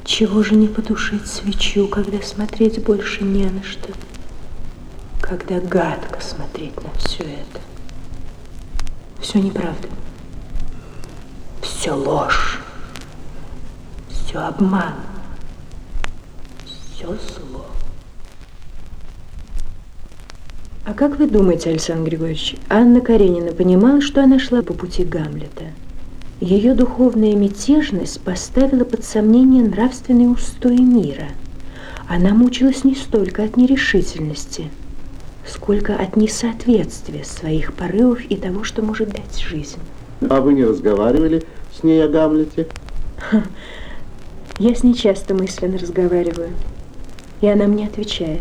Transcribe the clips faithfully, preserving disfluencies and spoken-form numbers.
Отчего же не потушить свечу, когда смотреть больше не на что? Когда гадко смотреть на все это. Все неправда. Все ложь. Все обман. Все зло. А как вы думаете, Александр Григорьевич, Анна Каренина понимала, что она шла по пути Гамлета? Ее духовная мятежность поставила под сомнение нравственные устои мира. Она мучилась не столько от нерешительности, сколько от несоответствия своих порывов и того, что может дать жизнь. А вы не разговаривали с ней о Гамлете? Я с ней часто мысленно разговариваю, и она мне отвечает.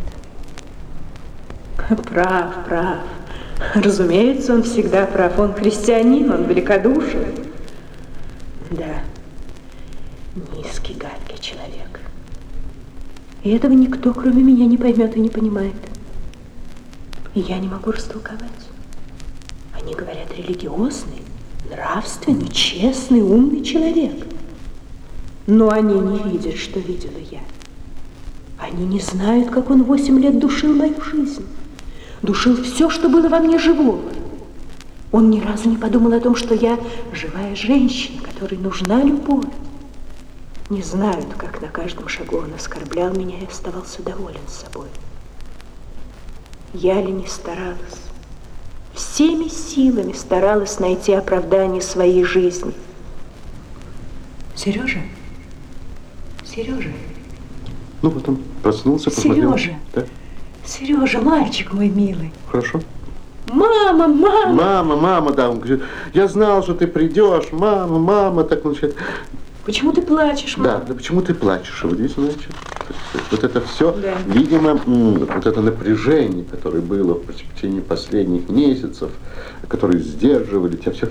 Прав, прав. Разумеется, он всегда прав. Он христианин, он великодушен. Да, низкий, гадкий человек. И этого никто, кроме меня, не поймет и не понимает. И я не могу растолковать. Они говорят, религиозный, нравственный, честный, умный человек. Но они не видят, что видела я. Они не знают, как он восемь лет душил мою жизнь. Душил все, что было во мне живого. Он ни разу не подумал о том, что я живая женщина, которой нужна любовь. Не знают, как на каждом шагу он оскорблял меня и оставался доволен собой. Я ли не старалась, всеми силами старалась найти оправдание своей жизни. Сережа? Сережа? Ну вот он проснулся, посмотрел. Сережа, да? Сережа, мальчик мой милый. Хорошо. Мама, мама. Мама, мама, да, он говорит, я знал, что ты придешь, мама, мама, так он начинает. Почему ты плачешь, мама? Да, да, почему ты плачешь? Вот здесь, значит, вот это все, да. Видимо, вот это напряжение, которое было в течение последних месяцев, которые сдерживали тебя, все,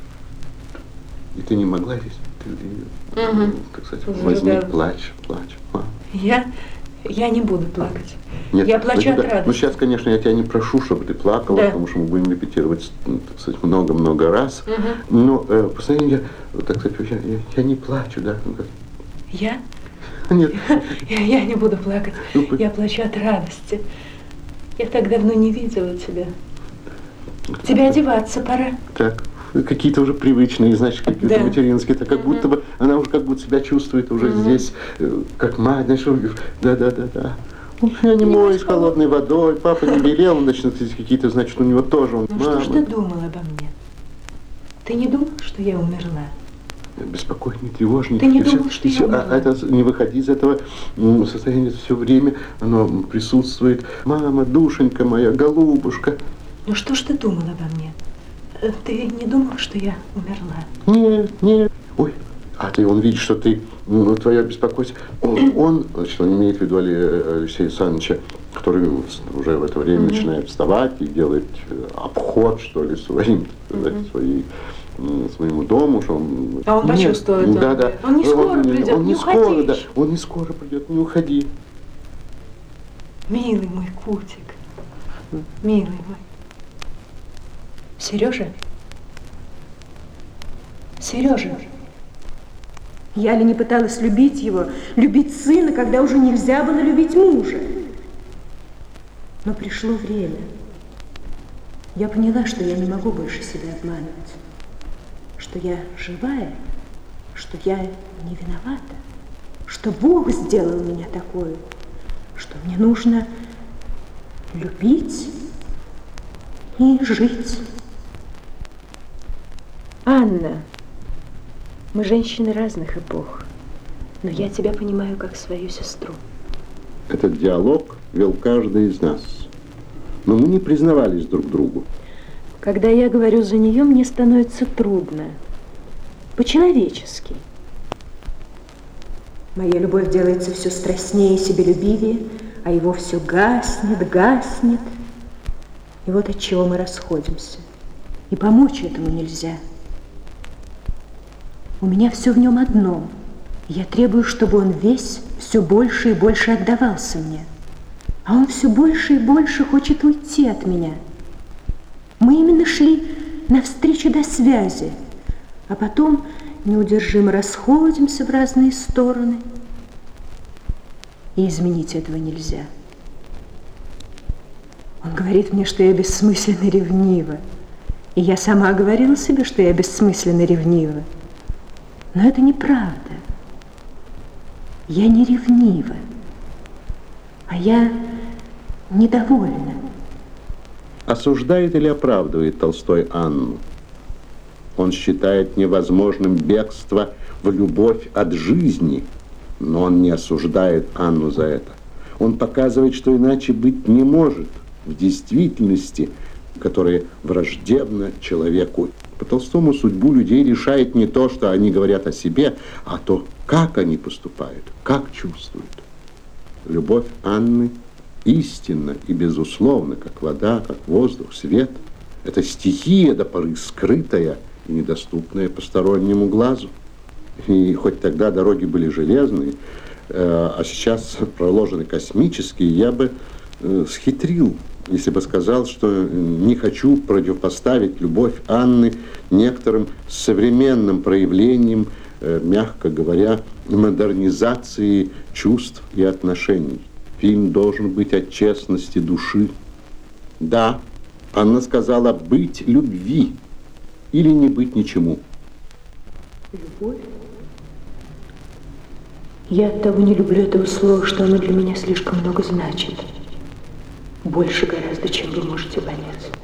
и ты не могла здесь, ты, угу. так сказать, возник, да. плачь, плачь, мама. Я? Я не буду плакать. Нет, я плачу от радости. Ну, сейчас, конечно, я тебя не прошу, чтобы ты плакала, да. потому что мы будем репетировать, так сказать, много-много раз. Угу. Но э, постоянно я, так сказать, я, я, я не плачу, да. Я? Нет. Я, я не буду плакать. Ну, я плачу от радости. Я так давно не видела тебя. Тебе одеваться пора. Так. Какие-то уже привычные, значит, какие-то да. материнские, так как mm-hmm. будто бы, она уже как будто себя чувствует уже mm-hmm. здесь, как мать, знаешь, да-да-да-да. Я не моюсь холодной водой, папа не велел, он, значит, какие-то, значит, у него тоже, он, ну мама. что ж ты думал обо мне? Ты не думал, что я умерла? Беспокойный, тревожный. Ты не и думал, все, что я все, умерла? А это не выходи из этого состояния все время, оно присутствует. Мама, душенька моя, голубушка. Ну что ж ты думал обо мне? Ты не думал, что я умерла? Нет, нет. Ой, а ты, он видит, что ты, ну, твое беспокойство. Он, он, значит, он имеет в виду Алексея Александровича, который уже в это время mm-hmm. начинает вставать и делать обход, что ли, своим, mm-hmm. своей, своему дому, что он... А он нет, почувствует, да, да. Он не скоро он, придет, он не, не скоро, да. Он не скоро придет, не уходи. Милый мой кутик, милый мой. Сережа? Сережа? Я ли не пыталась любить его, любить сына, когда уже нельзя было любить мужа? Но пришло время. Я поняла, что я не могу больше себя обманывать. Что я живая, что я не виновата, что Бог сделал меня такой, что мне нужно любить и жить. Анна, мы женщины разных эпох, но я тебя понимаю как свою сестру. Этот диалог вел каждый из нас, но мы не признавались друг другу. Когда я говорю за нее, мне становится трудно, по-человечески. Моя любовь делается все страстнее и себелюбивее, а его все гаснет, гаснет. И вот от чего мы расходимся. И помочь этому нельзя. У меня все в нем одно. Я требую, чтобы он весь все больше и больше отдавался мне. А он все больше и больше хочет уйти от меня. Мы именно шли навстречу до связи, а потом неудержимо расходимся в разные стороны. И изменить этого нельзя. Он говорит мне, что я бессмысленно ревнива. И я сама говорила себе, что я бессмысленно ревнива. Но это неправда. Я не ревнива, а я недовольна. Осуждает или оправдывает Толстой Анну? Он считает невозможным бегство в любовь от жизни, но он не осуждает Анну за это. Он показывает, что иначе быть не может в действительности, которая враждебна человеку. По Толстому судьбу людей решает не то, что они говорят о себе, а то, как они поступают, как чувствуют. Любовь Анны истинна и безусловна, как вода, как воздух, свет. Это стихия до поры скрытая и недоступная постороннему глазу. И хоть тогда дороги были железные, а сейчас проложены космические, я бы схитрил, если бы сказал, что не хочу противопоставить любовь Анны некоторым современным проявлениям, мягко говоря, модернизации чувств и отношений. Фильм должен быть от честности души. Да, Анна сказала быть любви или не быть ничему. Любовь? Я оттого не люблю этого слова, что оно для меня слишком много значит. Больше гораздо, чем вы можете понять.